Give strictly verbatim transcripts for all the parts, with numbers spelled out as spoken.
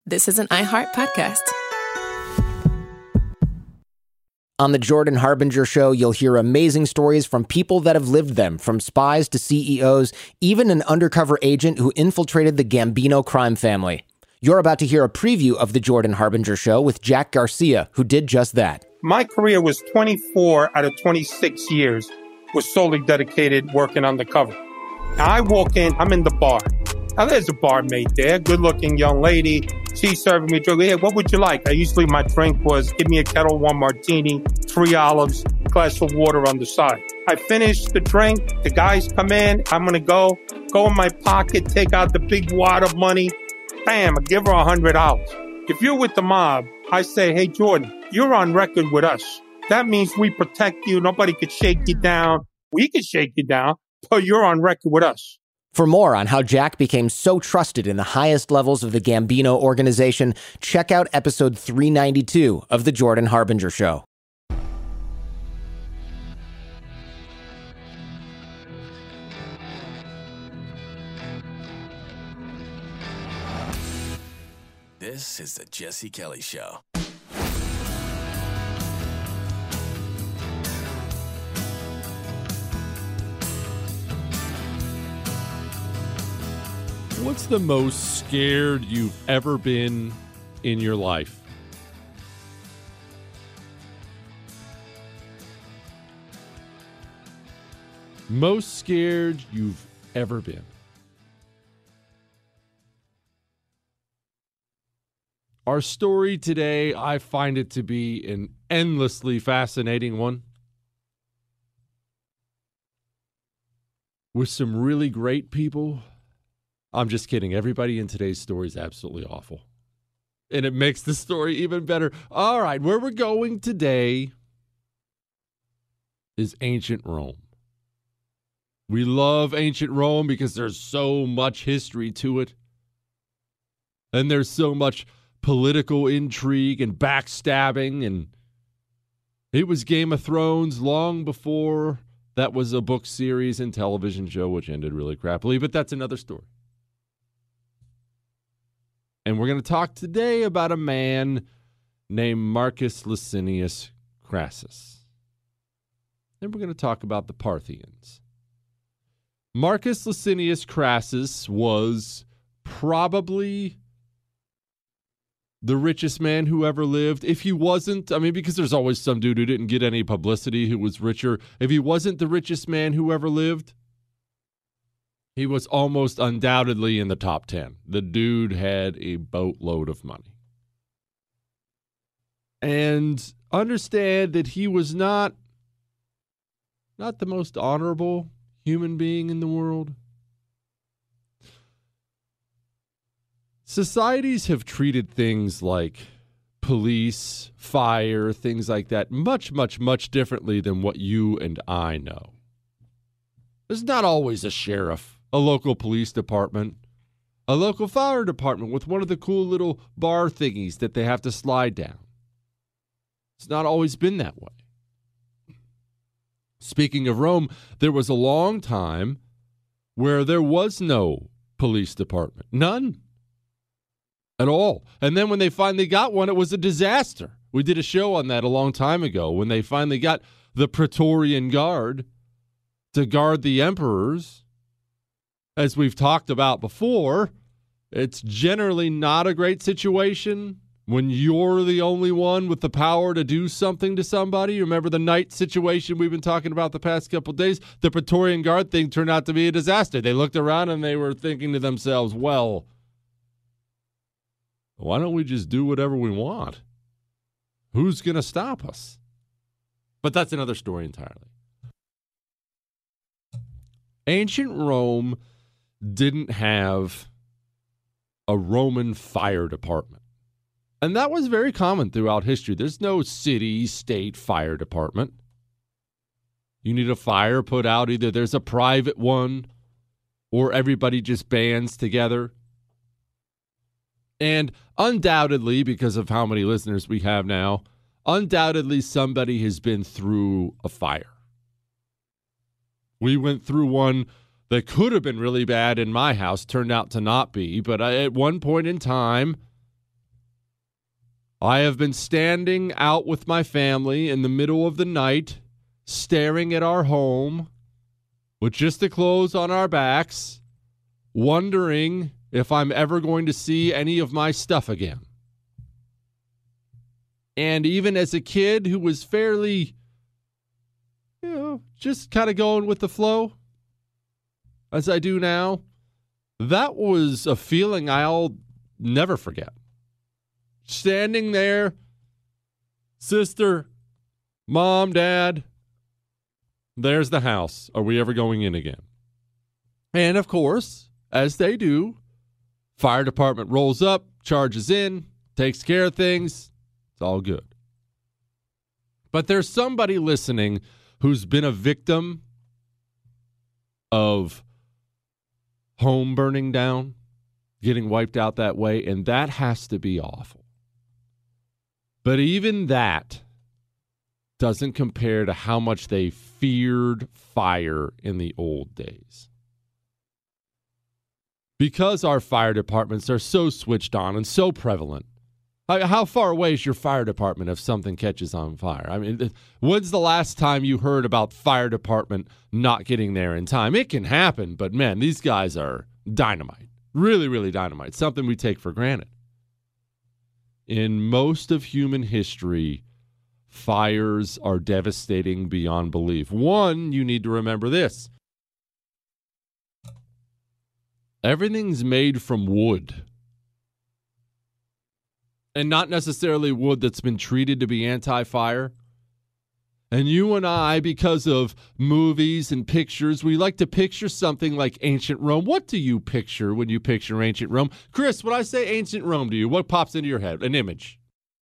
this is an iHeart podcast. On the Jordan Harbinger Show, you'll hear amazing stories from people that have lived them, from spies to C E Os, even an undercover agent who infiltrated the Gambino crime family. You're about to hear a preview of the Jordan Harbinger Show with Jack Garcia, who did just that. My career was twenty-four out of twenty-six years was solely dedicated working undercover. Now I walk in, I'm in the bar. Now there's a barmaid there, good-looking young lady. She's serving me a drink. Hey, what would you like? I usually, my drink was give me a Kettle One martini, three olives, glass of water on the side. I finish the drink. The guys come in. I'm going to go, go in my pocket, take out the big wad of money. Bam, I give her one hundred dollars. If you're with the mob, I say, hey, Jordan, you're on record with us. That means we protect you. Nobody could shake you down. We could shake you down, but you're on record with us. For more on how Jack became so trusted in the highest levels of the Gambino organization, check out episode three ninety-two of The Jordan Harbinger Show. This is the Jesse Kelly Show. What's the most scared you've ever been in your life? Most scared you've ever been. Our story today, I find it to be an endlessly fascinating one, with some really great people. I'm just kidding. Everybody in today's story is absolutely awful. And it makes the story even better. All right, where we're going today is ancient Rome. We love ancient Rome because there's so much history to it. And there's so much political intrigue and backstabbing. And it was Game of Thrones long before that was a book series and television show, which ended really crappily. But that's another story. And we're going to talk today about a man named Marcus Licinius Crassus. Then we're going to talk about the Parthians. Marcus Licinius Crassus was probably the richest man who ever lived. If he wasn't, I mean, because there's always some dude who didn't get any publicity who was richer. If he wasn't the richest man who ever lived, he was almost undoubtedly in the top ten. The dude had a boatload of money. And understand that he was not, not the most honorable human being in the world. Societies have treated things like police, fire, things like that much, much, much differently than what you and I know. There's not always a sheriff, a local police department, a local fire department with one of the cool little bar thingies that they have to slide down. It's not always been that way. Speaking of Rome, there was a long time where there was no police department. None. At all. And then when they finally got one, it was a disaster. We did a show on that a long time ago when they finally got the Praetorian Guard to guard the emperors. As we've talked about before, it's generally not a great situation when you're the only one with the power to do something to somebody. Remember the knight situation we've been talking about the past couple of days? The Praetorian Guard thing turned out to be a disaster. They looked around and they were thinking to themselves, well, why don't we just do whatever we want? Who's going to stop us? But that's another story entirely. Ancient Rome didn't have a Roman fire department. And that was very common throughout history. There's no city, state fire department. You need a fire put out. Either there's a private one or everybody just bands together. And undoubtedly, because of how many listeners we have now, undoubtedly somebody has been through a fire. We went through one that could have been really bad in my house, turned out to not be. But I, at one point in time, I have been standing out with my family in the middle of the night, staring at our home with just the clothes on our backs, wondering if I'm ever going to see any of my stuff again. And even as a kid who was fairly, you know, just kind of going with the flow, as I do now, that was a feeling I'll never forget. Standing there, sister, mom, dad, there's the house. Are we ever going in again? And of course, as they do, fire department rolls up, charges in, takes care of things. It's all good. But there's somebody listening who's been a victim of home burning down, getting wiped out that way, and that has to be awful. But even that doesn't compare to how much they feared fire in the old days. Because our fire departments are so switched on and so prevalent, how far away is your fire department if something catches on fire? I mean, when's the last time you heard about fire department not getting there in time? It can happen, but man, these guys are dynamite. Really, really dynamite. Something we take for granted. In most of human history, fires are devastating beyond belief. One, you need to remember this. Everything's made from wood. And not necessarily wood that's been treated to be anti-fire. And you and I, because of movies and pictures, we like to picture something like ancient Rome. What do you picture when you picture ancient Rome? Chris, when I say ancient Rome to you, what pops into your head? An image.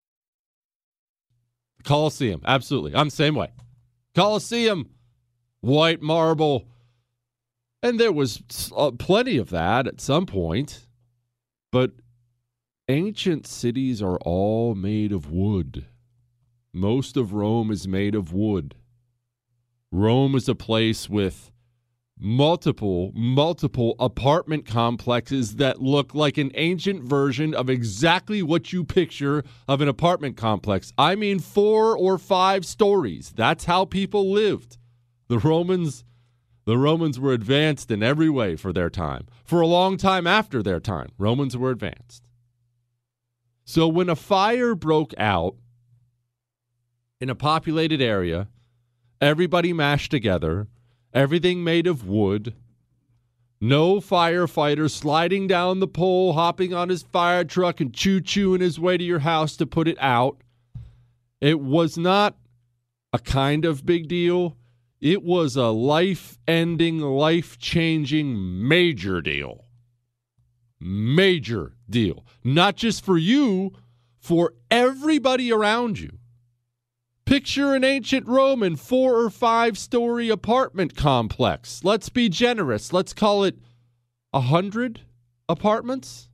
Colosseum, absolutely. I'm the same way. Colosseum, white marble. And there was uh, plenty of that at some point. But ancient cities are all made of wood. Most of Rome is made of wood. Rome is a place with multiple, multiple apartment complexes that look like an ancient version of exactly what you picture of an apartment complex. I mean, four or five stories. That's how people lived. The Romans, the Romans were advanced in every way for their time. For a long time after their time, Romans were advanced. So when a fire broke out in a populated area, everybody mashed together, everything made of wood, no firefighter sliding down the pole, hopping on his fire truck and choo-chooing his way to your house to put it out. It was not a kind of big deal. It was a life-ending, life-changing major deal. Major deal. Not just for you, for everybody around you. Picture an ancient Roman four or five story apartment complex. Let's be generous. Let's call it a hundred apartments.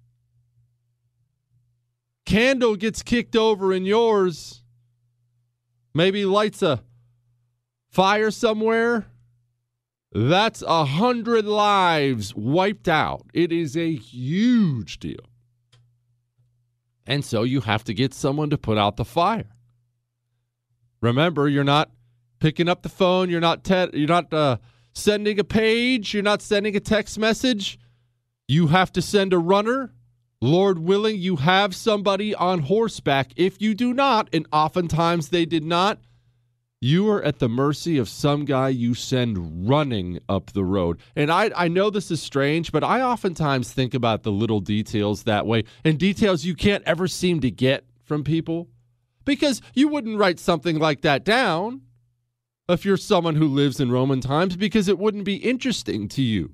Candle gets kicked over in yours. Maybe lights a fire somewhere. That's a hundred lives wiped out. It is a huge deal. And so you have to get someone to put out the fire. Remember, you're not picking up the phone. You're not te- you're not uh, sending a page. You're not sending a text message. You have to send a runner. Lord willing, you have somebody on horseback. If you do not, and oftentimes they did not, you are at the mercy of some guy you send running up the road. And I, I know this is strange, but I oftentimes think about the little details that way, and details you can't ever seem to get from people. Because you wouldn't write something like that down if you're someone who lives in Roman times, because it wouldn't be interesting to you.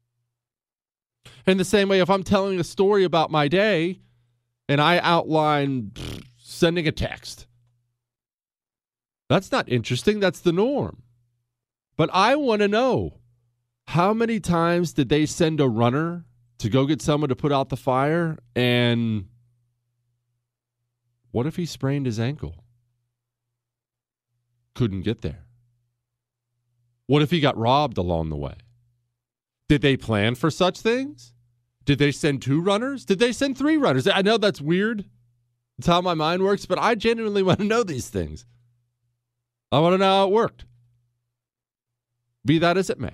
In the same way, if I'm telling a story about my day and I outline pff, sending a text, that's not interesting. That's the norm. But I want to know, how many times did they send a runner to go get someone to put out the fire, and what if he sprained his ankle? Couldn't get there. What if he got robbed along the way? Did they plan for such things? Did they send two runners? Did they send three runners? I know that's weird. That's how my mind works, but I genuinely want to know these things. I want to know how it worked. Be that as it may.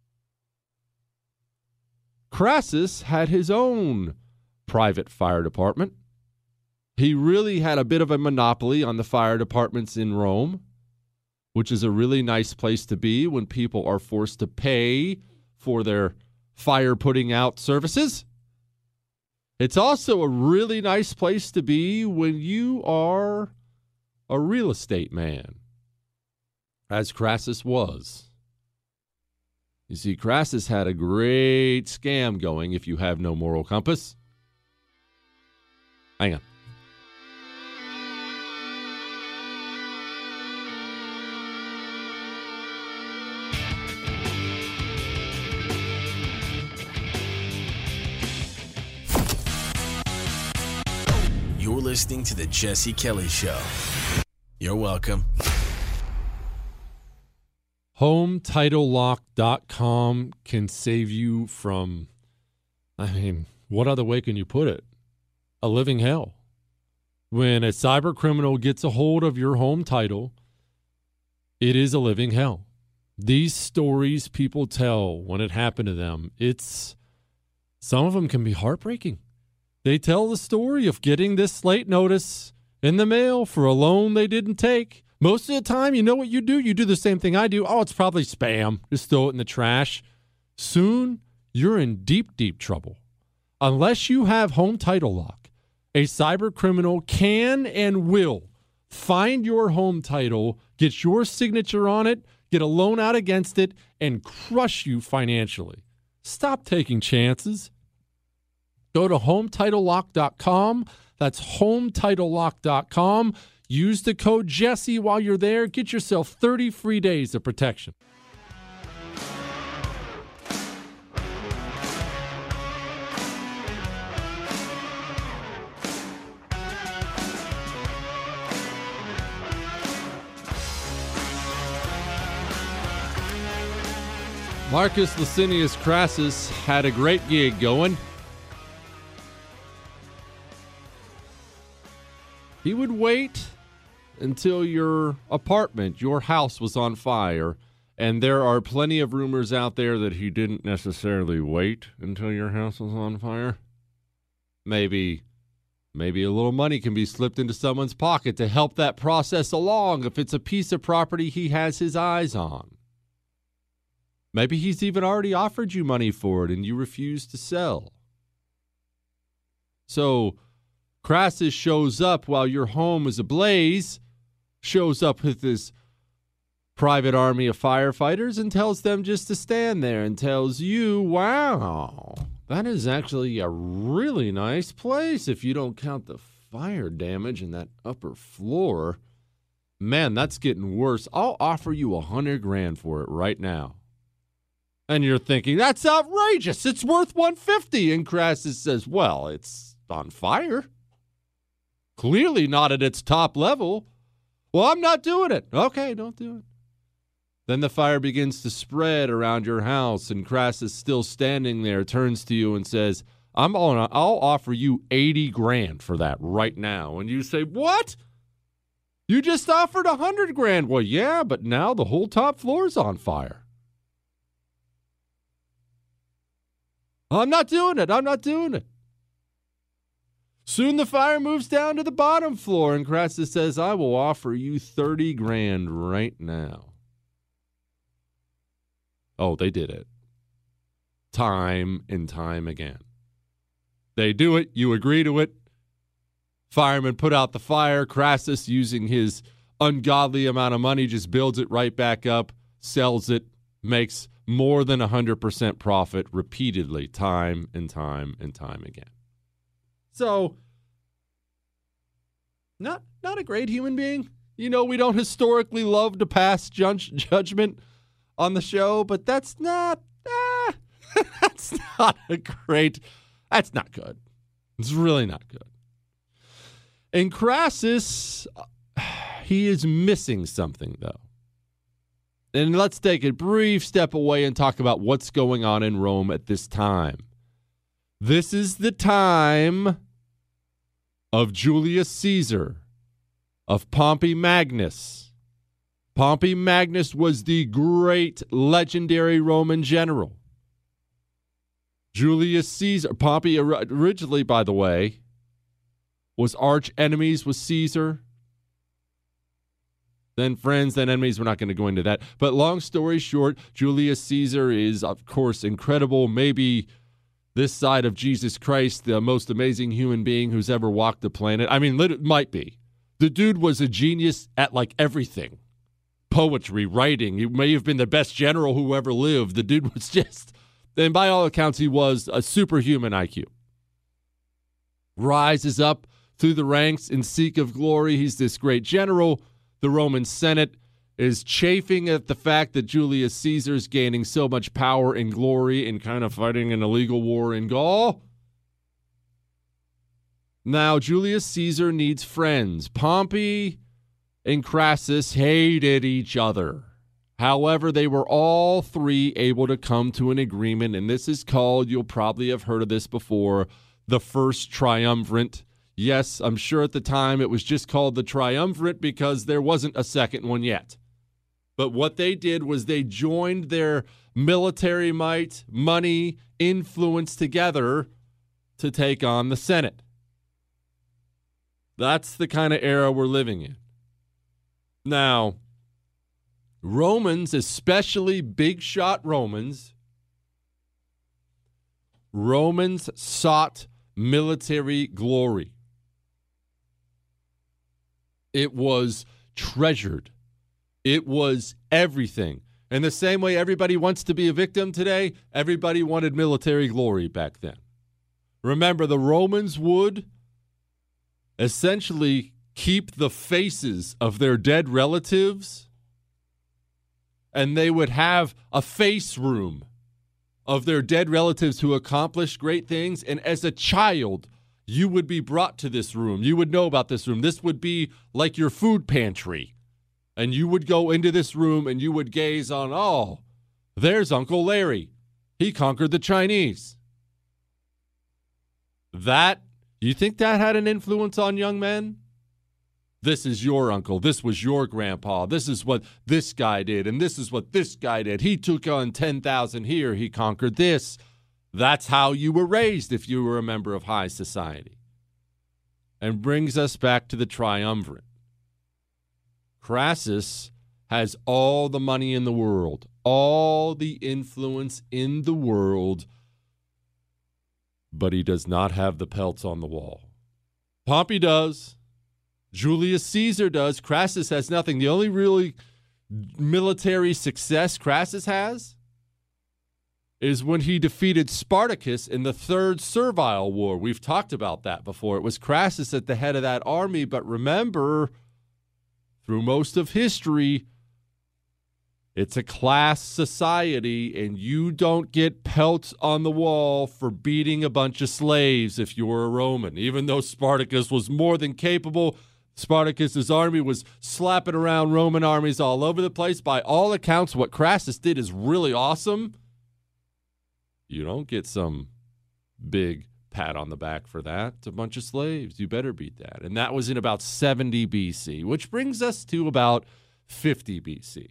Crassus had his own private fire department. He really had a bit of a monopoly on the fire departments in Rome, which is a really nice place to be when people are forced to pay for their fire putting out services. It's also a really nice place to be when you are a real estate man, as Crassus was. You see, Crassus had a great scam going if you have no moral compass. Hang on. You're listening to The Jesse Kelly Show. You're welcome. home title lock dot com can save you from, I mean, what other way can you put it? A living hell. When a cyber criminal gets a hold of your home title, it is a living hell. These stories people tell when it happened to them, it's, some of them can be heartbreaking. They tell the story of getting this late notice in the mail for a loan they didn't take. Most of the time, you know what you do? You do the same thing I do. Oh, it's probably spam. Just throw it in the trash. Soon, you're in deep, deep trouble. Unless you have Home Title Lock, a cyber criminal can and will find your home title, get your signature on it, get a loan out against it, and crush you financially. Stop taking chances. Go to home title lock dot com. That's home title lock dot com. Use the code Jesse while you're there. Get yourself thirty free days of protection. Marcus Licinius Crassus had a great gig going. He would wait until your apartment, your house was on fire, and there are plenty of rumors out there that he didn't necessarily wait until your house was on fire. Maybe, maybe a little money can be slipped into someone's pocket to help that process along if it's a piece of property he has his eyes on. Maybe he's even already offered you money for it and you refuse to sell. So Crassus shows up while your home is ablaze, shows up with his private army of firefighters and tells them just to stand there and tells you, wow, that is actually a really nice place if you don't count the fire damage in that upper floor. Man, that's getting worse. I'll offer you a hundred grand for it right now. And you're thinking, that's outrageous. It's worth one fifty. And Crassus says, well, it's on fire. Clearly not at its top level. Well, I'm not doing it. Okay, don't do it. Then the fire begins to spread around your house, and Crassus, still standing there, turns to you and says, I'm on a, I'll offer you eighty grand for that right now. And you say, what? You just offered one hundred grand. Well, yeah, but now the whole top floor's on fire. I'm not doing it. I'm not doing it. Soon the fire moves down to the bottom floor, and Crassus says, I will offer you thirty grand right now. Oh, they did it. Time and time again. They do it. You agree to it. Firemen put out the fire. Crassus, using his ungodly amount of money, just builds it right back up, sells it, makes more than one hundred percent profit repeatedly, time and time and time again. So, not not a great human being. You know, we don't historically love to pass judge, judgment on the show, but that's not, eh, that's not a great, that's not good. It's really not good. And Crassus, he is missing something, though. And let's take a brief step away and talk about what's going on in Rome at this time. This is the time of Julius Caesar, of Pompey Magnus. Pompey Magnus was the great legendary Roman general. Julius Caesar, Pompey originally, by the way, was arch enemies with Caesar. Then friends, then enemies. We're not going to go into that. But long story short, Julius Caesar is, of course, incredible. Maybe this side of Jesus Christ, the most amazing human being who's ever walked the planet. I mean, it might be. The dude was a genius at, like, everything. Poetry, writing. He may have been the best general who ever lived. The dude was just... And by all accounts, he was a superhuman I Q. Rises up through the ranks in seek of glory. He's this great general. The Roman Senate is chafing at the fact that Julius Caesar is gaining so much power and glory and kind of fighting an illegal war in Gaul. Now, Julius Caesar needs friends. Pompey and Crassus hated each other. However, they were all three able to come to an agreement, and this is called, you'll probably have heard of this before, the First Triumvirate. Yes, I'm sure at the time it was just called the Triumvirate because there wasn't a second one yet. But what they did was they joined their military might, money, influence together to take on the Senate. That's the kind of era we're living in. Now, Romans, especially big shot Romans, Romans sought military glory. It was treasured. It was everything. In the same way everybody wants to be a victim today, everybody wanted military glory back then. Remember, the Romans would essentially keep the faces of their dead relatives, and they would have a face room of their dead relatives who accomplished great things. And as a child, you would be brought to this room. You would know about this room. This would be like your food pantry. And you would go into this room and you would gaze on, oh, there's Uncle Larry. He conquered the Chinese. That, you think that had an influence on young men? This is your uncle. This was your grandpa. This is what this guy did. And this is what this guy did. He took on ten thousand here. He conquered this. That's how you were raised if you were a member of high society. And brings us back to the triumvirate. Crassus has all the money in the world, all the influence in the world, but he does not have the pelts on the wall. Pompey does. Julius Caesar does. Crassus has nothing. The only really military success Crassus has is when he defeated Spartacus in the Third Servile War. We've talked about that before. It was Crassus at the head of that army, but remember, through most of history, it's a class society, and you don't get pelts on the wall for beating a bunch of slaves if you're a Roman, even though Spartacus was more than capable. Spartacus's army was slapping around Roman armies all over the place. By all accounts, what Crassus did is really awesome. You don't get some big pat on the back for that. It's a bunch of slaves. You better beat that. And that was in about seventy B C, which brings us to about fifty B C.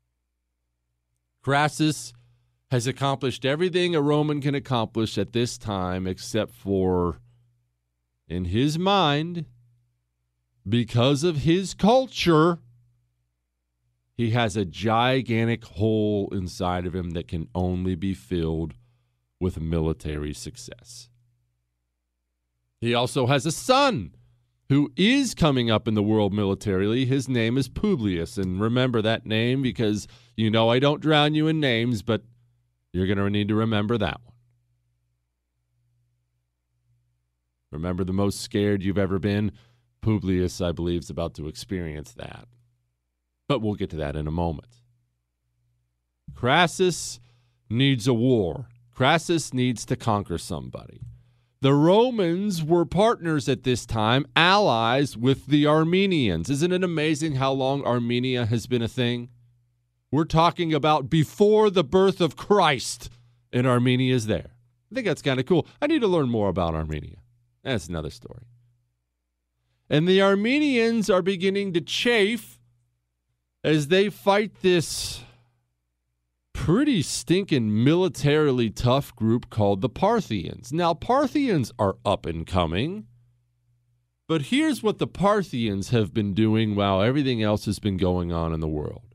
Crassus has accomplished everything a Roman can accomplish at this time, except for, in his mind, because of his culture, he has a gigantic hole inside of him that can only be filled with military success. He also has a son who is coming up in the world militarily. His name is Publius, and remember that name because you know I don't drown you in names, but you're going to need to remember that one. Remember the most scared you've ever been? Publius, I believe, is about to experience that. But we'll get to that in a moment. Crassus needs a war. Crassus needs to conquer somebody. The Romans were partners at this time, allies with the Armenians. Isn't it amazing how long Armenia has been a thing? We're talking about before the birth of Christ, and Armenia is there. I think that's kind of cool. I need to learn more about Armenia. That's another story. And the Armenians are beginning to chafe as they fight this pretty stinking militarily tough group called the Parthians. Now, Parthians are up and coming, but here's what the Parthians have been doing while everything else has been going on in the world.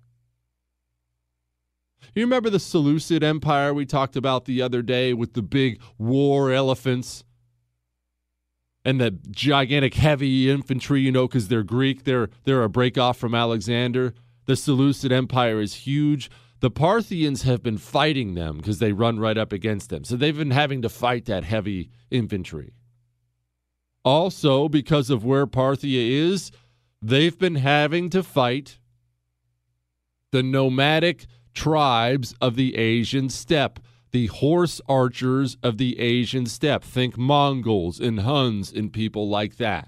You remember the Seleucid Empire we talked about the other day with the big war elephants and the gigantic heavy infantry, you know, because they're Greek. They're, they're a breakoff from Alexander. The Seleucid Empire is huge. The Parthians have been fighting them because they run right up against them. So they've been having to fight that heavy infantry. Also, because of where Parthia is, they've been having to fight the nomadic tribes of the Asian steppe, the horse archers of the Asian steppe. Think Mongols and Huns and people like that.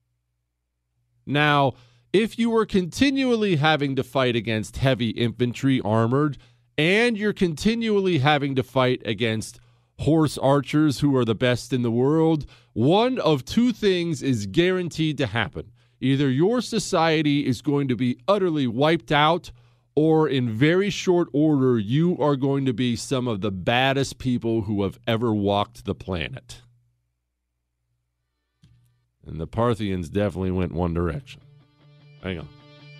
Now, if you were continually having to fight against heavy infantry armored, and you're continually having to fight against horse archers who are the best in the world, one of two things is guaranteed to happen. Either your society is going to be utterly wiped out, or in very short order, you are going to be some of the baddest people who have ever walked the planet. And the Parthians definitely went one direction. Hang on.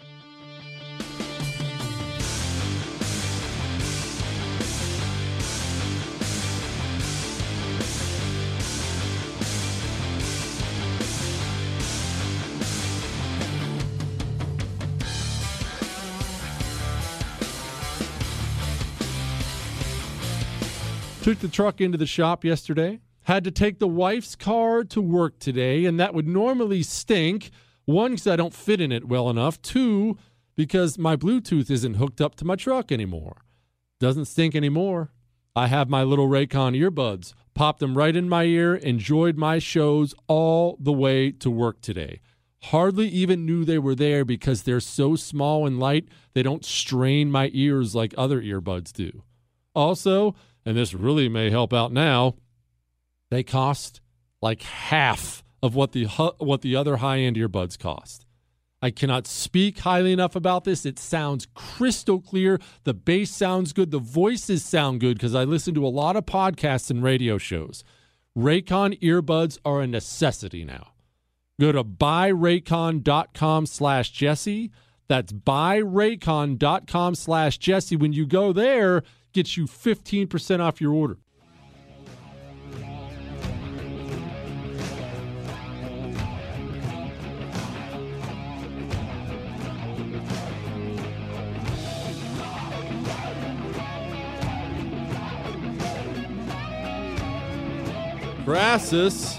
Took the truck into the shop yesterday. Had to take the wife's car to work today, and that would normally stink. One, because I don't fit in it well enough. Two, because my Bluetooth isn't hooked up to my truck anymore. Doesn't stink anymore. I have my little Raycon earbuds. Popped them right in my ear. Enjoyed my shows all the way to work today. Hardly even knew they were there because they're so small and light, they don't strain my ears like other earbuds do. Also, and this really may help out now, they cost like half of what the what the other high-end earbuds cost. I cannot speak highly enough about this. It sounds crystal clear. The bass sounds good. The voices sound good because I listen to a lot of podcasts and radio shows. Raycon earbuds are a necessity now. Go to buyraycon.com slash Jesse. That's buyraycon.com slash Jesse. When you go there, gets you fifteen percent off your order. Crassus,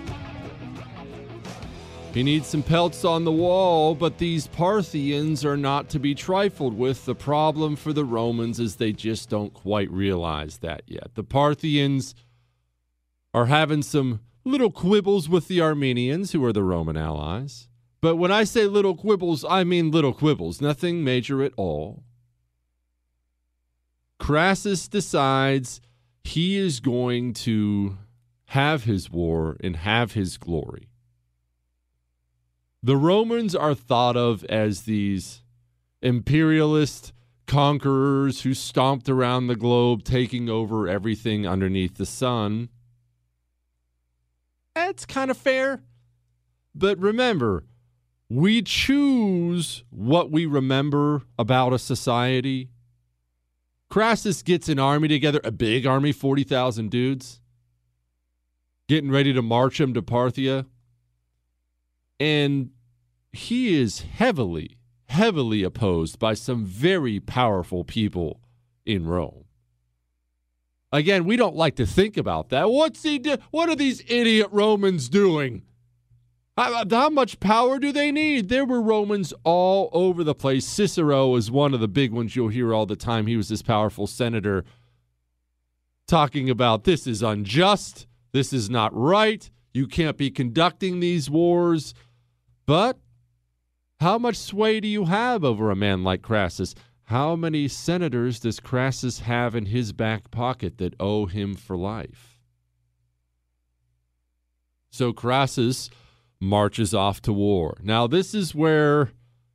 he needs some pelts on the wall, but these Parthians are not to be trifled with. The problem for the Romans is they just don't quite realize that yet. The Parthians are having some little quibbles with the Armenians, who are the Roman allies. But when I say little quibbles, I mean little quibbles, nothing major at all. Crassus decides he is going to have his war and have his glory. The Romans are thought of as these imperialist conquerors who stomped around the globe, taking over everything underneath the sun. That's kind of fair. But remember, we choose what we remember about a society. Crassus gets an army together, a big army, forty thousand dudes, getting ready to march him to Parthia. And he is heavily, heavily opposed by some very powerful people in Rome. Again, we don't like to think about that. What's he do? What are these idiot Romans doing? How, how much power do they need? There were Romans all over the place. Cicero is one of the big ones you'll hear all the time. He was this powerful senator talking about this is unjust. This is not right. You can't be conducting these wars. But how much sway do you have over a man like Crassus? How many senators does Crassus have in his back pocket that owe him for life? So Crassus marches off to war. Now, this is where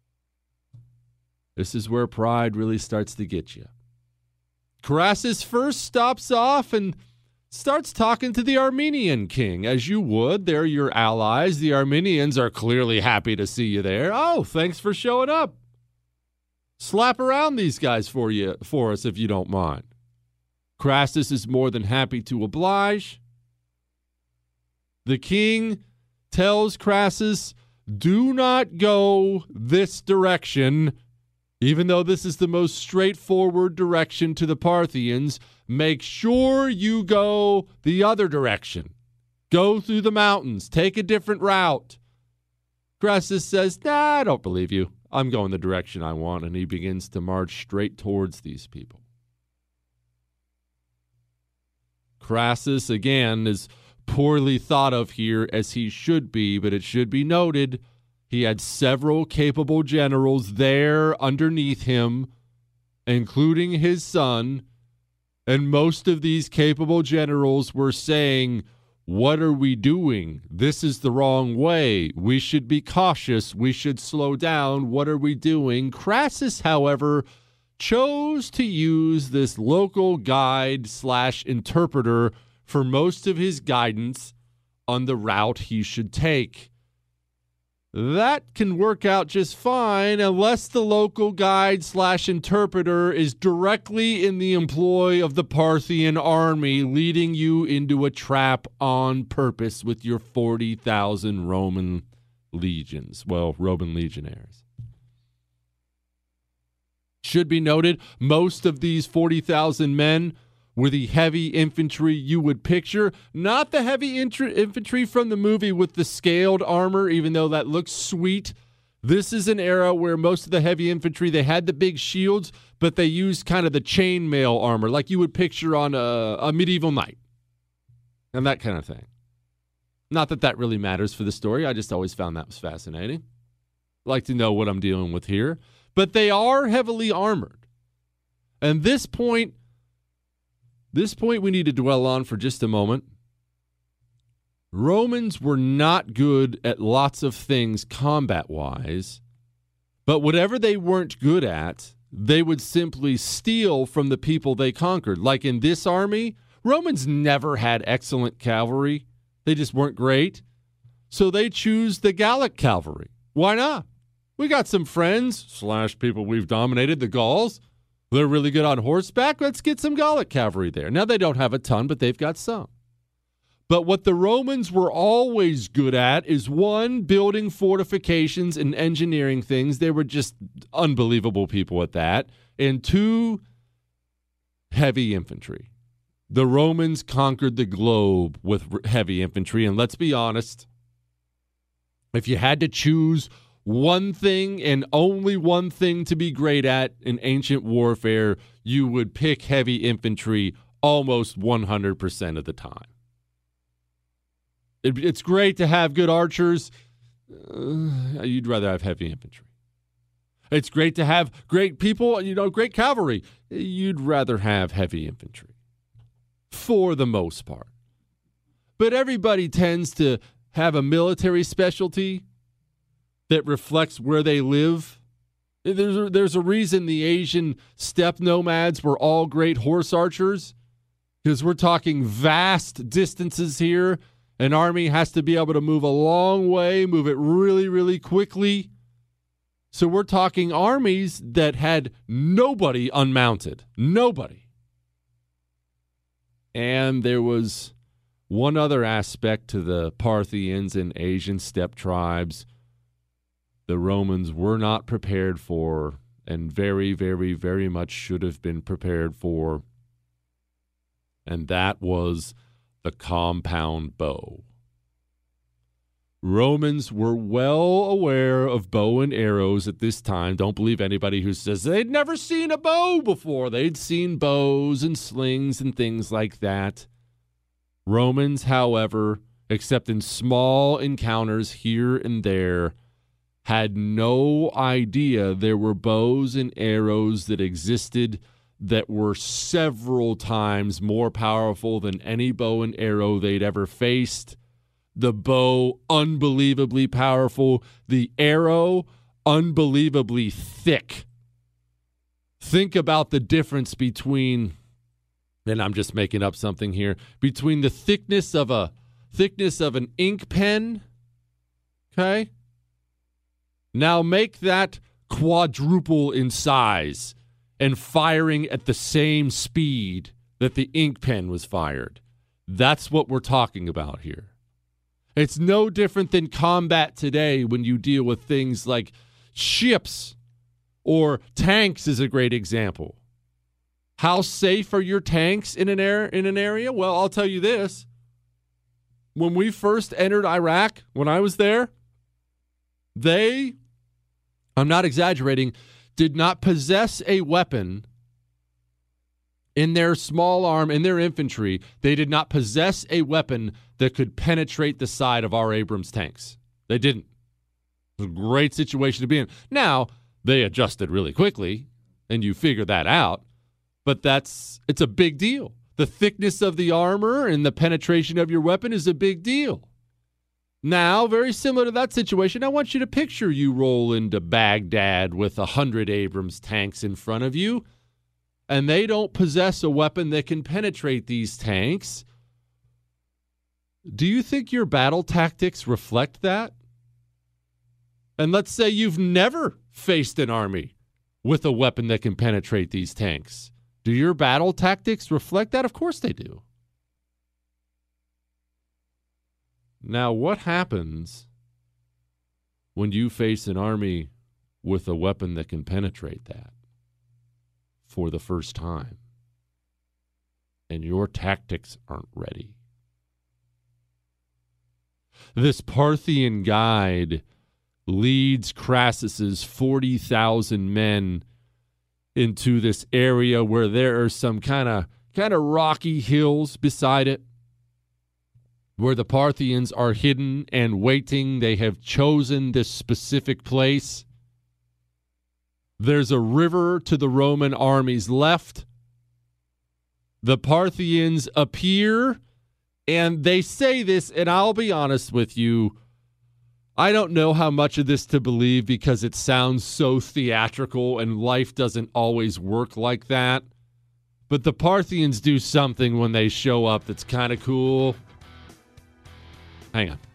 this is where pride really starts to get you. Crassus first stops off and starts talking to the Armenian king, as you would. They're your allies. The Armenians are clearly happy to see you there. Oh, thanks for showing up. Slap around these guys for you, for us, if you don't mind. Crassus is more than happy to oblige. The king tells Crassus, do not go this direction. Even though this is the most straightforward direction to the Parthians, make sure you go the other direction. Go through the mountains. Take a different route. Crassus says, nah, I don't believe you. I'm going the direction I want. And he begins to march straight towards these people. Crassus, again, is poorly thought of here, as he should be, but it should be noted he had several capable generals there underneath him, including his son, and most of these capable generals were saying, what are we doing? This is the wrong way. We should be cautious. We should slow down. What are we doing? Crassus, however, chose to use this local guide slash interpreter for most of his guidance on the route he should take. That can work out just fine unless the local guide slash interpreter is directly in the employ of the Parthian army, leading you into a trap on purpose with your forty thousand Roman legions. Well, Roman legionaries. Should be noted, most of these forty thousand men were the heavy infantry you would picture, not the heavy intr- infantry from the movie with the scaled armor, even though that looks sweet. This is an era where most of the heavy infantry, they had the big shields, but they used kind of the chainmail armor, like you would picture on a, a medieval knight, and that kind of thing. Not that that really matters for the story. I just always found that was fascinating. Like to know what I'm dealing with here. But they are heavily armored. And this point, This point we need to dwell on for just a moment. Romans were not good at lots of things combat-wise, but whatever they weren't good at, they would simply steal from the people they conquered. Like in this army, Romans never had excellent cavalry. They just weren't great. So they choose the Gallic cavalry. Why not? We got some friends, slash people we've dominated, the Gauls. They're really good on horseback. Let's get some Gallic cavalry there. Now, they don't have a ton, but they've got some. But what the Romans were always good at is, one, building fortifications and engineering things. They were just unbelievable people at that. And two, heavy infantry. The Romans conquered the globe with heavy infantry. And let's be honest, if you had to choose one thing and only one thing to be great at in ancient warfare, you would pick heavy infantry almost one hundred percent of the time. It, it's great to have good archers. Uh, you'd rather have heavy infantry. It's great to have great people, you know, great cavalry. You'd rather have heavy infantry for the most part. But everybody tends to have a military specialty that reflects where they live. There's a, there's a reason the Asian steppe nomads were all great horse archers, because we're talking vast distances here. An army has to be able to move a long way, move it really, really quickly. So we're talking armies that had nobody unmounted. Nobody. And there was one other aspect to the Parthians and Asian steppe tribes the Romans were not prepared for, and very, very, very much should have been prepared for. And that was the compound bow. Romans were well aware of bow and arrows at this time. Don't believe anybody who says they'd never seen a bow before. They'd seen bows and slings and things like that. Romans, however, except in small encounters here and there, had no idea there were bows and arrows that existed that were several times more powerful than any bow and arrow they'd ever faced. The bow, unbelievably powerful. The arrow, unbelievably thick. Think about the difference between, and I'm just making up something here, between the thickness of a thickness of an ink pen. Okay? Now make that quadruple in size and firing at the same speed that the ink pen was fired. That's what we're talking about here. It's no different than combat today when you deal with things like ships or tanks is a great example. How safe are your tanks in an air in an area? Well, I'll tell you this. When we first entered Iraq, when I was there, they, I'm not exaggerating, did not possess a weapon in their small arm, in their infantry. They did not possess a weapon that could penetrate the side of our Abrams tanks. They didn't. It was a great situation to be in. Now, they adjusted really quickly, and you figure that out, but that's it's a big deal. The thickness of the armor and the penetration of your weapon is a big deal. Now, very similar to that situation, I want you to picture you roll into Baghdad with a hundred Abrams tanks in front of you, and they don't possess a weapon that can penetrate these tanks. Do you think your battle tactics reflect that? And let's say you've never faced an army with a weapon that can penetrate these tanks. Do your battle tactics reflect that? Of course they do. Now, what happens when you face an army with a weapon that can penetrate that for the first time and your tactics aren't ready? This Parthian guide leads Crassus's forty thousand men into this area where there are some kind of kind of rocky hills beside it, where the Parthians are hidden and waiting. They have chosen this specific place. There's a river to the Roman army's left. The Parthians appear, and they say this, and I'll be honest with you, I don't know how much of this to believe because it sounds so theatrical and life doesn't always work like that. But the Parthians do something when they show up that's kind of cool. Hang on.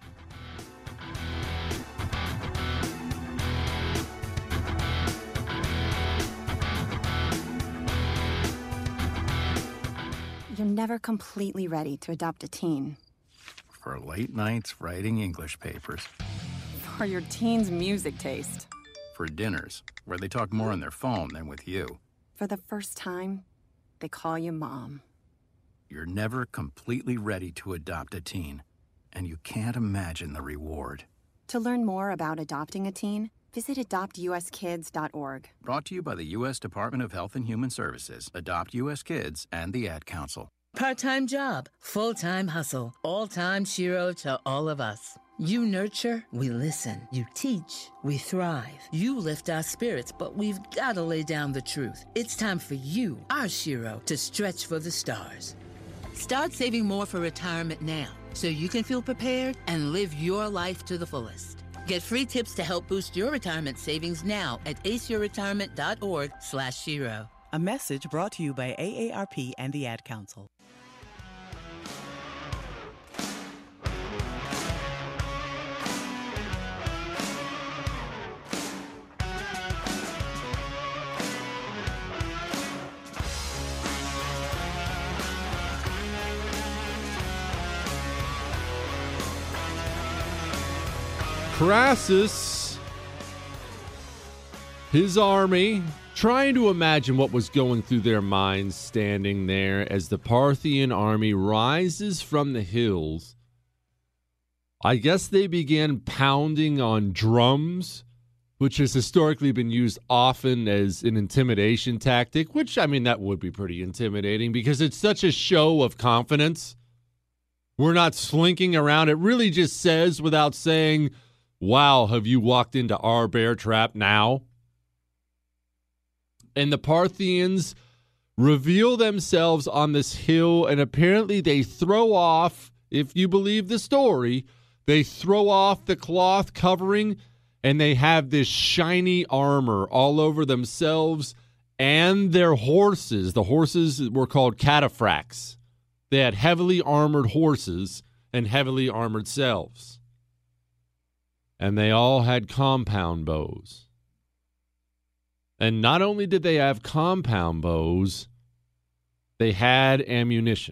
You're never completely ready to adopt a teen. For late nights writing English papers. For your teen's music taste. For dinners, where they talk more on their phone than with you. For the first time, they call you mom. You're never completely ready to adopt a teen, and you can't imagine the reward. To learn more about adopting a teen, visit adopt u s kids dot org. Brought to you by the U S Department of Health and Human Services, Adopt U S Kids, and the Ad Council. Part-time job, full-time hustle, all-time Shiro to all of us. You nurture, we listen. You teach, we thrive. You lift our spirits, but we've got to lay down the truth. It's time for you, our Shiro, to stretch for the stars. Start saving more for retirement now, so you can feel prepared and live your life to the fullest. Get free tips to help boost your retirement savings now at ace your retirement dot org slash Shiro. A message brought to you by A A R P and the Ad Council. Crassus, his army, trying to imagine what was going through their minds standing there as the Parthian army rises from the hills. I guess they began pounding on drums, which has historically been used often as an intimidation tactic, which, I mean, that would be pretty intimidating because it's such a show of confidence. We're not slinking around. It really just says, without saying, wow, have you walked into our bear trap now? And the Parthians reveal themselves on this hill, and apparently they throw off, if you believe the story, They throw off the cloth covering, and they have this shiny armor all over themselves and their horses. The horses were called cataphracts. They had heavily armored horses and heavily armored selves. And they all had compound bows. And not only did they have compound bows, they had ammunition.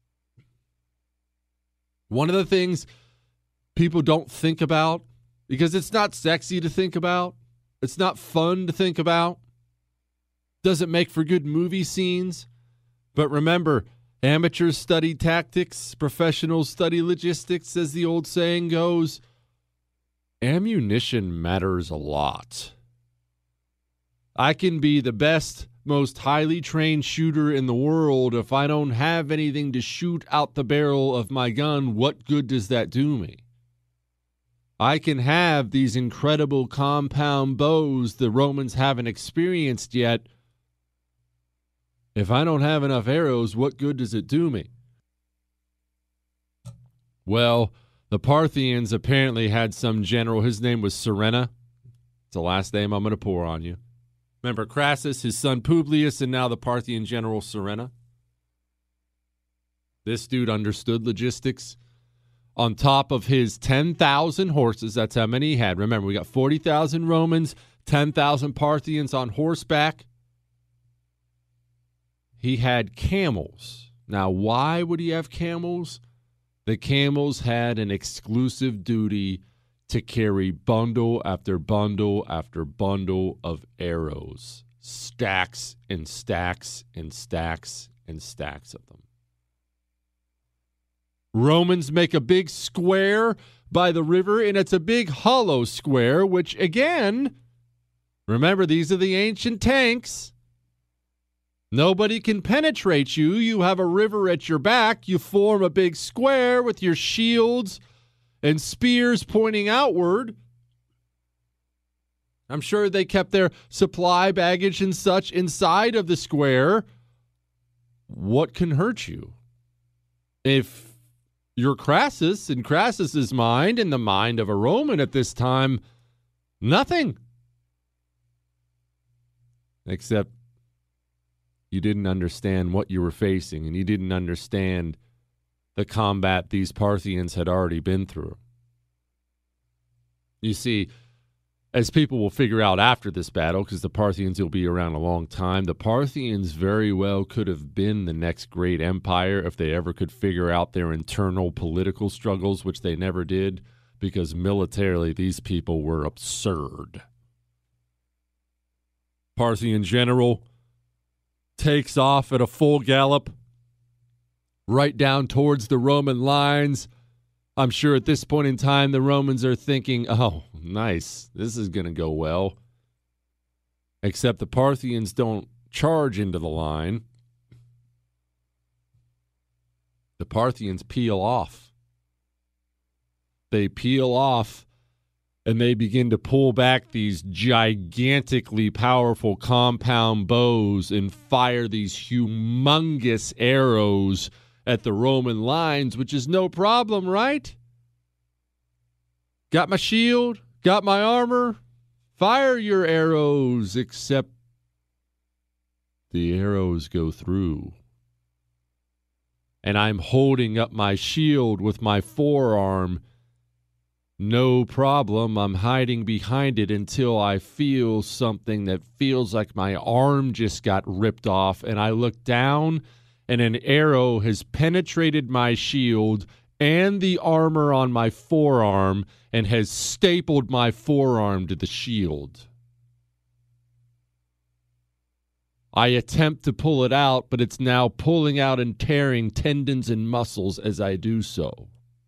One of the things people don't think about, because it's not sexy to think about, it's not fun to think about, doesn't make for good movie scenes, but remember, amateurs study tactics, professionals study logistics, as the old saying goes. Ammunition matters a lot. I can be the best, most highly trained shooter in the world. If I don't have anything to shoot out the barrel of my gun, what good does that do me? I can have these incredible compound bows the Romans haven't experienced yet. If I don't have enough arrows, what good does it do me? Well, the Parthians apparently had some general. His name was Surena. It's the last name I'm going to pour on you. Remember Crassus, his son Publius, and now the Parthian general Surena. This dude understood logistics. On top of his ten thousand horses, that's how many he had. Remember, we got forty thousand Romans, ten thousand Parthians on horseback. He had camels. Now, why would he have camels? The camels had an exclusive duty to carry bundle after bundle after bundle of arrows. Stacks and stacks and stacks and stacks of them. Romans make a big square by the river, and it's a big hollow square, which, again, remember, these are the ancient tanks. Nobody can penetrate you. You have a river at your back. You form a big square with your shields and spears pointing outward. I'm sure they kept their supply baggage and such inside of the square. What can hurt you? If you're Crassus, in Crassus's mind, in the mind of a Roman at this time, nothing. Except you didn't understand what you were facing, and you didn't understand the combat these Parthians had already been through. You see, as people will figure out after this battle, because the Parthians will be around a long time, the Parthians very well could have been the next great empire if they ever could figure out their internal political struggles, which they never did, because militarily these people were absurd. Parthian general takes off at a full gallop right down towards the Roman lines. I'm sure at this point in time, the Romans are thinking, oh, nice, this is going to go well. Except the Parthians don't charge into the line. The Parthians peel off. They peel off, and they begin to pull back these gigantically powerful compound bows and fire these humongous arrows at the Roman lines, which is no problem, right? Got my shield, got my armor, fire your arrows, except the arrows go through. And I'm holding up my shield with my forearm. No problem, I'm hiding behind it until I feel something that feels like my arm just got ripped off, and I look down, and an arrow has penetrated my shield and the armor on my forearm and has stapled my forearm to the shield. I attempt to pull it out, but it's now pulling out and tearing tendons and muscles as I do so.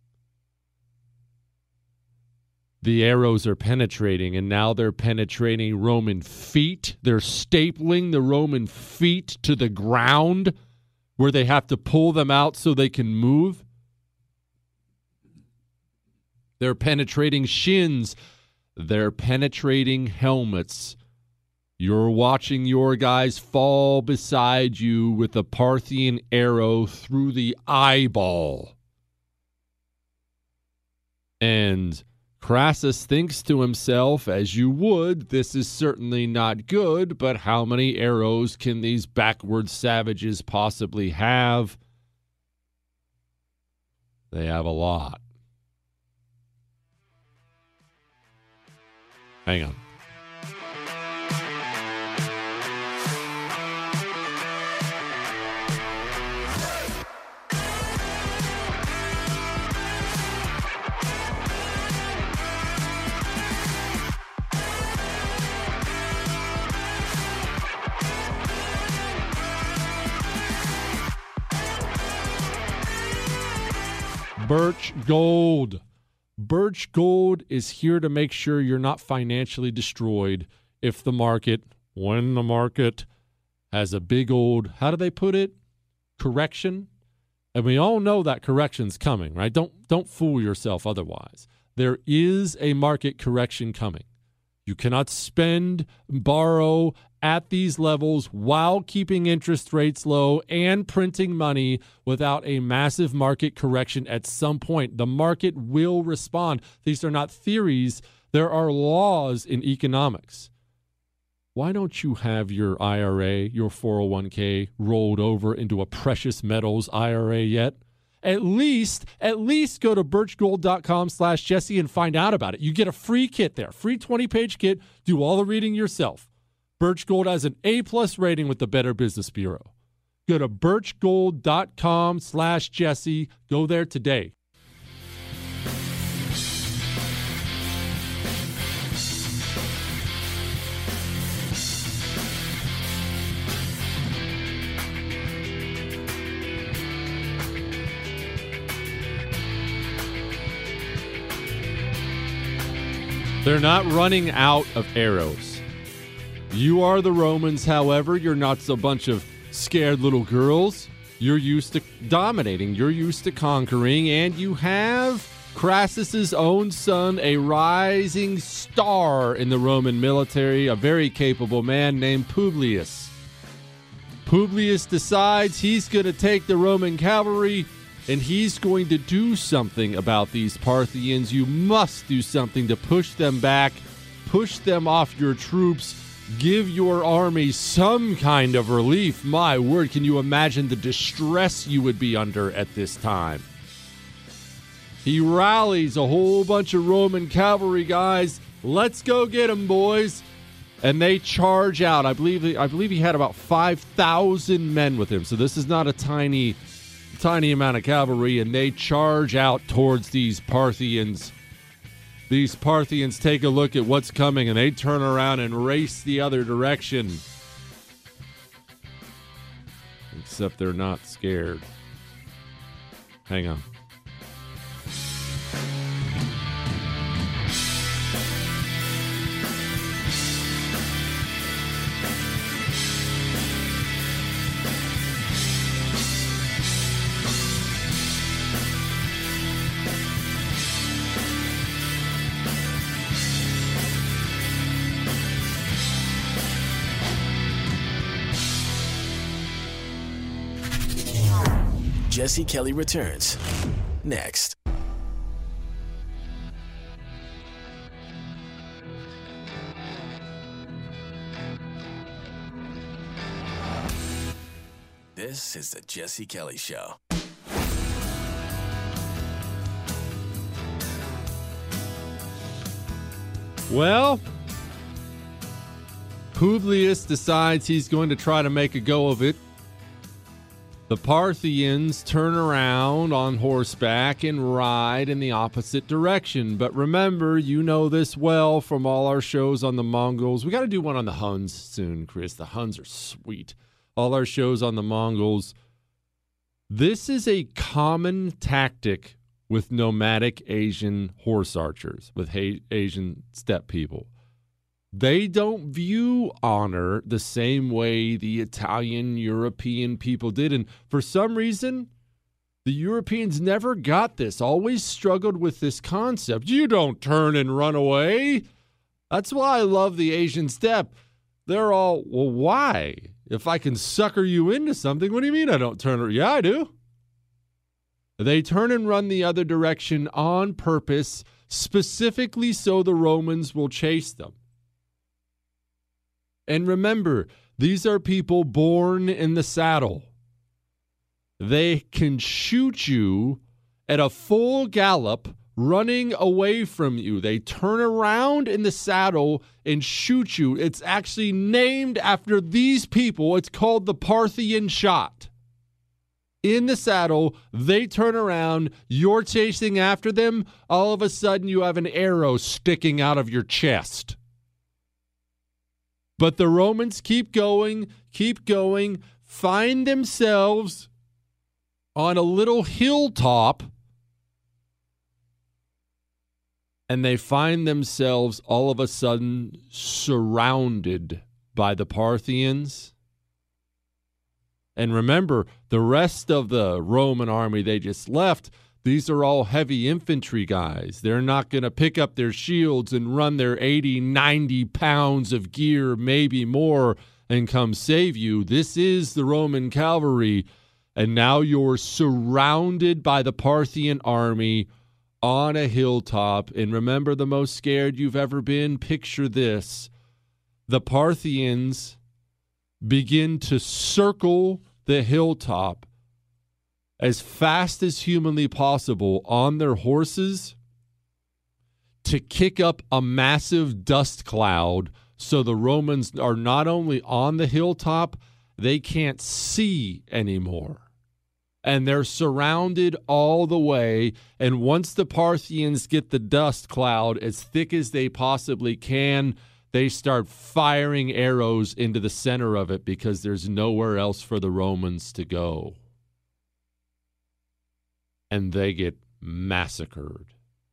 The arrows are penetrating, and now they're penetrating Roman feet. They're stapling the Roman feet to the ground where they have to pull them out so they can move. They're penetrating shins. They're penetrating helmets. You're watching your guys fall beside you with a Parthian arrow through the eyeball. And Crassus thinks to himself, as you would, this is certainly not good, but how many arrows can these backward savages possibly have? They have a lot. Hang on. Birch Gold. Birch Gold is here to make sure you're not financially destroyed if the market, when the market has a big old, how do they put it? Correction. And we all know that correction's coming, right? Don't don't fool yourself otherwise. There is a market correction coming. You cannot spend, borrow at these levels while keeping interest rates low and printing money without a massive market correction at some point. The market will respond. These are not theories. There are laws in economics. Why don't you have your I R A, your four oh one k, rolled over into a precious metals I R A yet? At least, at least go to birchgold.com slash Jesse and find out about it. You get a free kit there, free twenty-page kit. Do all the reading yourself. Birch Gold has an A-plus rating with the Better Business Bureau. Go to birchgold.com slash Jesse. Go there today. They're not running out of arrows. You are the Romans, however. You're not a bunch of scared little girls. You're used to dominating. You're used to conquering. And you have Crassus's own son, a rising star in the Roman military, a very capable man named Publius. Publius decides he's going to take the Roman cavalry and he's going to do something about these Parthians. You must do something to push them back, push them off your troops, give your army some kind of relief. My word, can you imagine the distress you would be under at this time? He rallies a whole bunch of Roman cavalry guys. Let's go get them, boys. And they charge out. I believe I believe he had about five thousand men with him. So this is not a tiny tiny amount of cavalry, and they charge out towards these Parthians. These Parthians take a look at what's coming, and they turn around and race the other direction. Except they're not scared. Hang on. Jesse Kelly returns next. This is the Jesse Kelly Show. Well, Publius decides he's going to try to make a go of it. The Parthians turn around on horseback and ride in the opposite direction. But remember, you know this well from all our shows on the Mongols. We got to do one on the Huns soon, Chris. The Huns are sweet. All our shows on the Mongols. This is a common tactic with nomadic Asian horse archers, with ha- Asian steppe people. They don't view honor the same way the Italian, European people did. And for some reason, the Europeans never got this, always struggled with this concept. You don't turn and run away. That's why I love the Asian steppe. They're all, well, why? If I can sucker you into something, what do you mean I don't turn? Yeah, I do. They turn and run the other direction on purpose, specifically so the Romans will chase them. And remember, these are people born in the saddle. They can shoot you at a full gallop, running away from you. They turn around in the saddle and shoot you. It's actually named after these people. It's called the Parthian shot. In the saddle, they turn around, you're chasing after them, all of a sudden you have an arrow sticking out of your chest. But the Romans keep going, keep going, find themselves on a little hilltop, and they find themselves all of a sudden surrounded by the Parthians. And remember, the rest of the Roman army they just left, these are all heavy infantry guys. They're not going to pick up their shields and run their eighty, ninety pounds of gear, maybe more, and come save you. This is the Roman cavalry. And now you're surrounded by the Parthian army on a hilltop. And remember, the most scared you've ever been? Picture this. The Parthians begin to circle the hilltop as fast as humanly possible on their horses to kick up a massive dust cloud so the Romans are not only on the hilltop, they can't see anymore. And they're surrounded all the way. And once the Parthians get the dust cloud as thick as they possibly can, they start firing arrows into the center of it because there's nowhere else for the Romans to go. And they get massacred.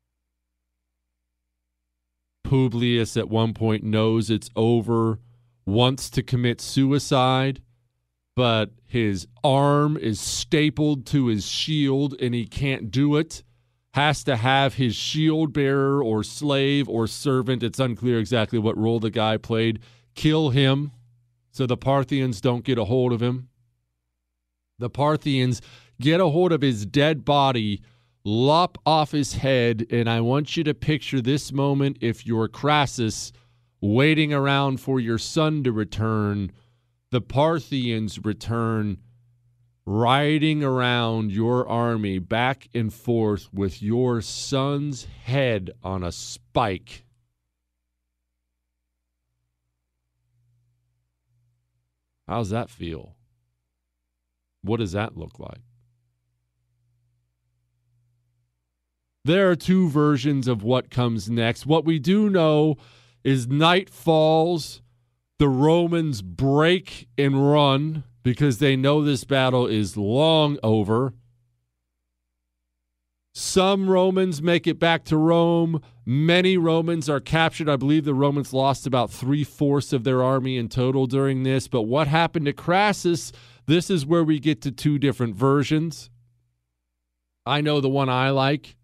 Publius at one point knows it's over, wants to commit suicide, but his arm is stapled to his shield and he can't do it. Has to have his shield bearer or slave or servant, it's unclear exactly what role the guy played, kill him so the Parthians don't get a hold of him. The Parthians get a hold of his dead body, lop off his head, and I want you to picture this moment if you're Crassus waiting around for your son to return. The Parthians return, riding around your army back and forth with your son's head on a spike. How's that feel? What does that look like? There are two versions of what comes next. What we do know is night falls. The Romans break and run because they know this battle is long over. Some Romans make it back to Rome. Many Romans are captured. I believe the Romans lost about three-fourths of their army in total during this. But what happened to Crassus? This is where we get to two different versions. I know the one I like.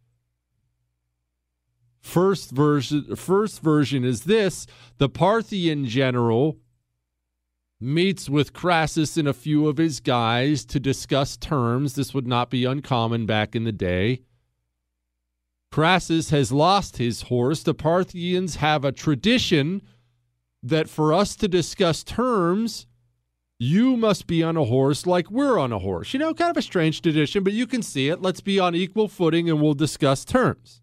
First version, first version is this. The Parthian general meets with Crassus and a few of his guys to discuss terms. This would not be uncommon back in the day. Crassus has lost his horse. The Parthians have a tradition that for us to discuss terms, you must be on a horse like we're on a horse. You know, kind of a strange tradition, but you can see it. Let's be on equal footing and we'll discuss terms.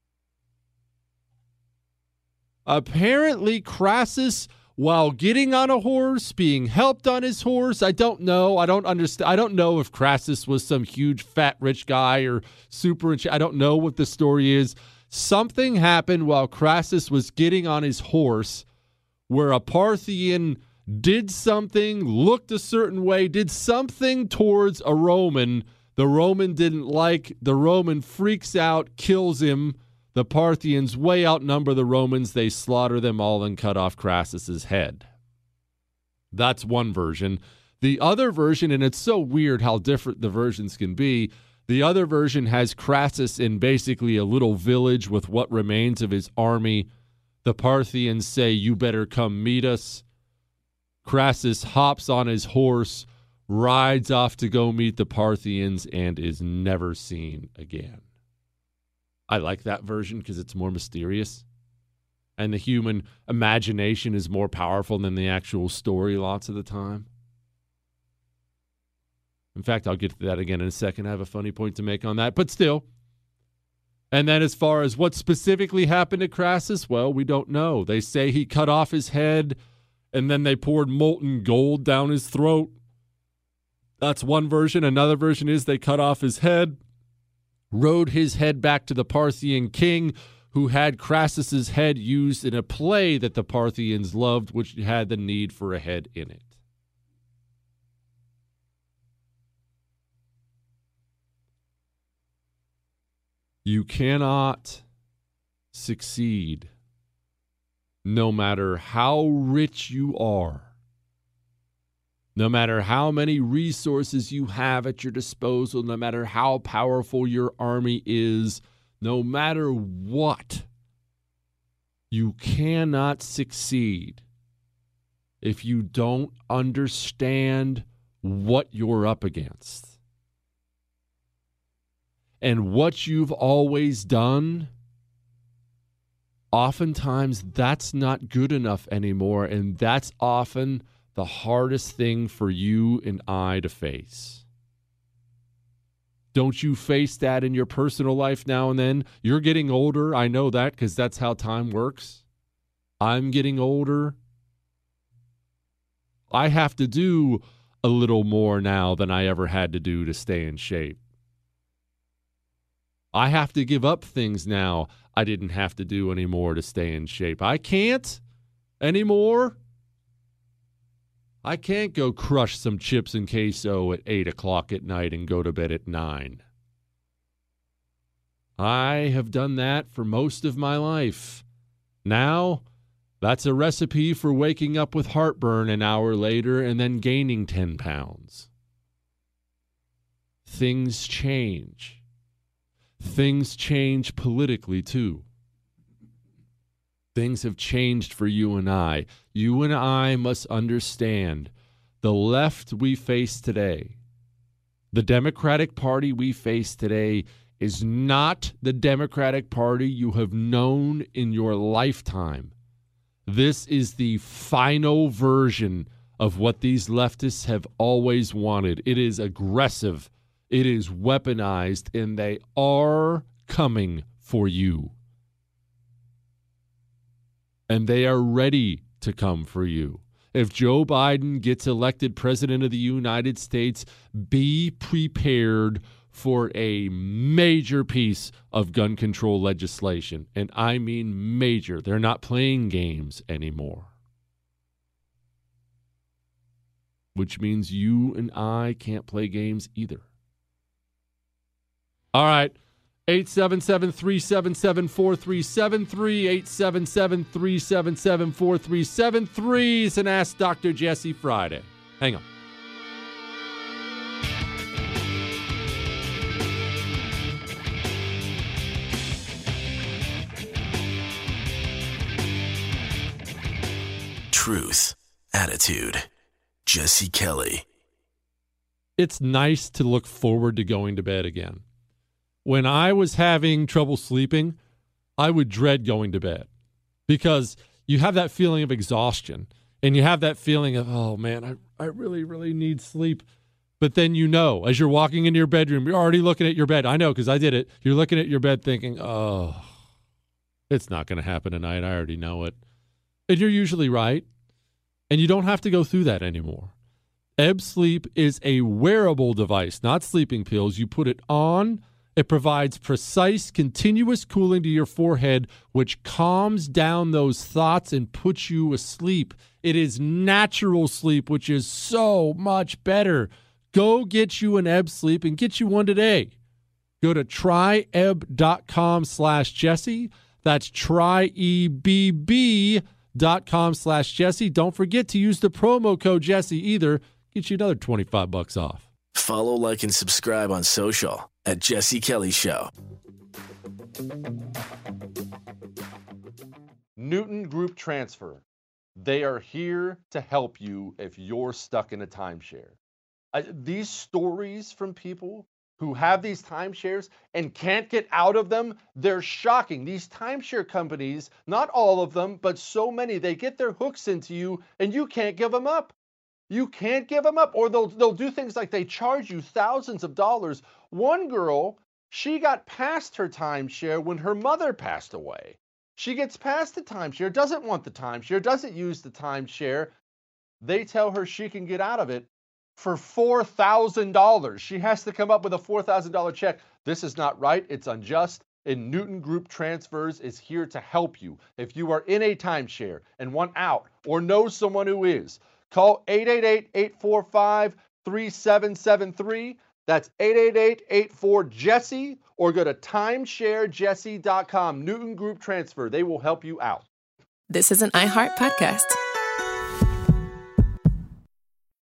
Apparently, Crassus, while getting on a horse, being helped on his horse, I don't know. I don't understand. I don't know if Crassus was some huge, fat, rich guy or super rich. I don't know what the story is. Something happened while Crassus was getting on his horse where a Parthian did something, looked a certain way, did something towards a Roman. The Roman didn't like. The Roman freaks out, kills him. The Parthians way outnumber the Romans. They slaughter them all and cut off Crassus's head. That's one version. The other version, and it's so weird how different the versions can be, the other version has Crassus in basically a little village with what remains of his army. The Parthians say, "You better come meet us." Crassus hops on his horse, rides off to go meet the Parthians, and is never seen again. I like that version because it's more mysterious. And the human imagination is more powerful than the actual story lots of the time. In fact, I'll get to that again in a second. I have a funny point to make on that, but still. And then as far as what specifically happened to Crassus, well, we don't know. They say he cut off his head, and then they poured molten gold down his throat. That's one version. Another version is they cut off his head, rode his head back to the Parthian king, who had Crassus's head used in a play that the Parthians loved, which had the need for a head in it. You cannot succeed no matter how rich you are, no matter how many resources you have at your disposal, no matter how powerful your army is, no matter what. You cannot succeed if you don't understand what you're up against. And what you've always done, oftentimes that's not good enough anymore, and that's often the hardest thing for you and I to face. Don't you face that in your personal life now and then? You're getting older. I know that because that's how time works. I'm getting older. I have to do a little more now than I ever had to do to stay in shape. I have to give up things now I didn't have to do anymore to stay in shape. I can't anymore. I can't go crush some chips and queso at eight o'clock at night and go to bed at nine. I have done that for most of my life. Now, that's a recipe for waking up with heartburn an hour later and then gaining ten pounds. Things change. Things change politically, too. Things have changed for you and I. You and I must understand the left we face today, the Democratic Party we face today, is not the Democratic Party you have known in your lifetime. This is the final version of what these leftists have always wanted. It is aggressive. It is weaponized, and they are coming for you. And they are ready to come for you. If Joe Biden gets elected president of the United States, be prepared for a major piece of gun control legislation. And I mean major. They're not playing games anymore. Which means you and I can't play games either. All right. eight seven seven, three seven seven, four three seven three, eight seven seven, three seven seven, four three seven three is an Ask Doctor Jesse Friday. Hang on. Truth, attitude, Jesse Kelly. It's nice to look forward to going to bed again. When I was having trouble sleeping, I would dread going to bed because you have that feeling of exhaustion and you have that feeling of, oh man, I, I really, really need sleep. But then you know, as you're walking into your bedroom, you're already looking at your bed. I know because I did it. You're looking at your bed thinking, oh, it's not going to happen tonight. I already know it. And you're usually right. And you don't have to go through that anymore. Ebb Sleep is a wearable device, not sleeping pills. You put it on. It provides precise, continuous cooling to your forehead, which calms down those thoughts and puts you asleep. It is natural sleep, which is so much better. Go get you an Ebb Sleep and get you one today. Go to tryebb.com slash Jesse. That's tryebb dot com slash Jesse. Don't forget to use the promo code Jesse either. Get you another twenty-five bucks off. Follow, like, and subscribe on social at Jesse Kelly Show. Newton Group Transfer. They are here to help you if you're stuck in a timeshare. Uh, these stories from people who have these timeshares and can't get out of them, they're shocking. These timeshare companies, not all of them, but so many, they get their hooks into you and you can't give them up. You can't give them up. Or they'll, they'll do things like they charge you thousands of dollars. One girl, she got past her timeshare when her mother passed away. She gets past the timeshare, doesn't want the timeshare, doesn't use the timeshare. They tell her she can get out of it for four thousand dollars. She has to come up with a four thousand dollars check. This is not right. It's unjust. And Newton Group Transfers is here to help you. If you are in a timeshare and want out or know someone who is, call eight eight eight, eight four five, three seven seven three. That's eight eight eight, eight four, Jesse, or go to timeshare jesse dot com. Newton Group Transfer. They will help you out. This is an iHeart podcast.